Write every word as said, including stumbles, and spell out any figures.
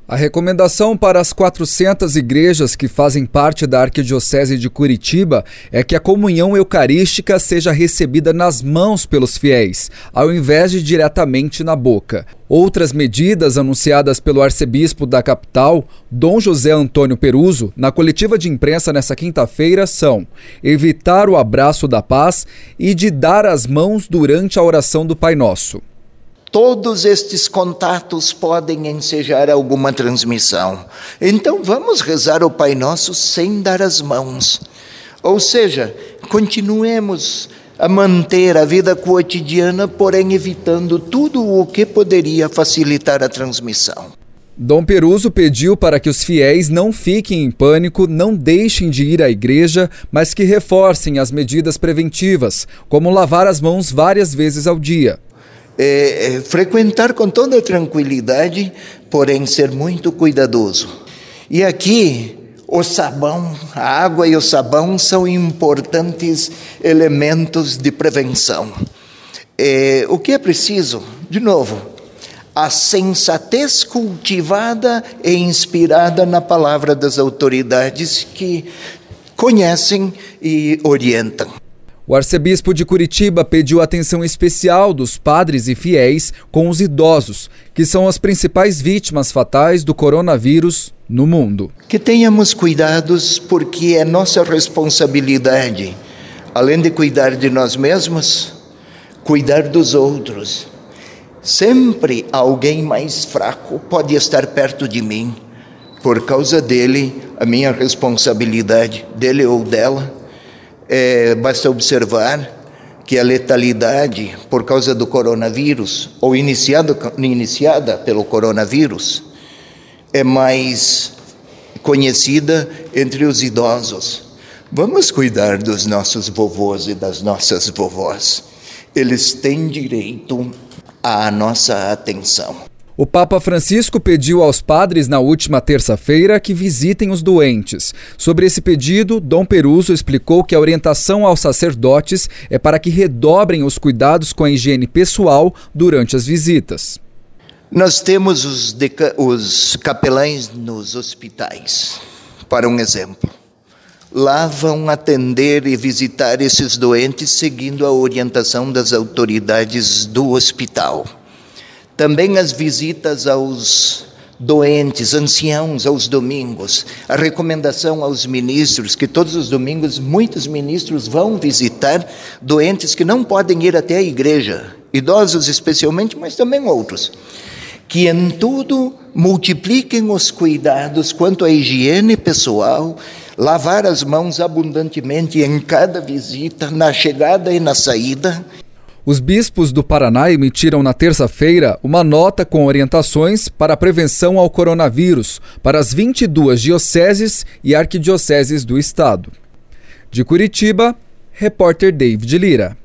A recomendação para as quatrocentas igrejas que fazem parte da Arquidiocese de Curitiba é que a comunhão eucarística seja recebida nas mãos pelos fiéis, ao invés de diretamente na boca. Outras medidas anunciadas pelo arcebispo da capital, Dom José Antônio Peruso, na coletiva de imprensa nesta quinta-feira são evitar o abraço da paz e de dar as mãos durante a oração do Pai Nosso. Todos estes contatos podem ensejar alguma transmissão. Então vamos rezar o Pai Nosso sem dar as mãos. Ou seja, continuemos a manter a vida cotidiana, porém evitando tudo o que poderia facilitar a transmissão. Dom Peruso pediu para que os fiéis não fiquem em pânico, não deixem de ir à igreja, mas que reforcem as medidas preventivas, como lavar as mãos várias vezes ao dia. É, é, frequentar com toda tranquilidade, porém ser muito cuidadoso. E aqui, o sabão, a água e o sabão são importantes elementos de prevenção. É, o que é preciso? De novo, a sensatez cultivada e inspirada na palavra das autoridades que conhecem e orientam. O arcebispo de Curitiba pediu atenção especial dos padres e fiéis com os idosos, que são as principais vítimas fatais do coronavírus no mundo. Que tenhamos cuidados, porque é nossa responsabilidade, além de cuidar de nós mesmos, cuidar dos outros. Sempre alguém mais fraco pode estar perto de mim. Por causa dele, a minha responsabilidade, dele ou dela, É, basta observar que a letalidade por causa do coronavírus, ou iniciado, iniciada pelo coronavírus, é mais conhecida entre os idosos. Vamos cuidar dos nossos vovôs e das nossas vovós. Eles têm direito à nossa atenção. O Papa Francisco pediu aos padres na última terça-feira que visitem os doentes. Sobre esse pedido, Dom Peruso explicou que a orientação aos sacerdotes é para que redobrem os cuidados com a higiene pessoal durante as visitas. Nós temos os, deca- os capelães nos hospitais, para um exemplo. Lá vão atender e visitar esses doentes seguindo a orientação das autoridades do hospital. Também as visitas aos doentes, anciãos, aos domingos. A recomendação aos ministros, que todos os domingos muitos ministros vão visitar doentes que não podem ir até a igreja, idosos especialmente, mas também outros. Que em tudo multipliquem os cuidados quanto à higiene pessoal, lavar as mãos abundantemente em cada visita, na chegada e na saída. Os bispos do Paraná emitiram na terça-feira uma nota com orientações para a prevenção ao coronavírus para as vinte e duas dioceses e arquidioceses do estado. De Curitiba, repórter David Lira.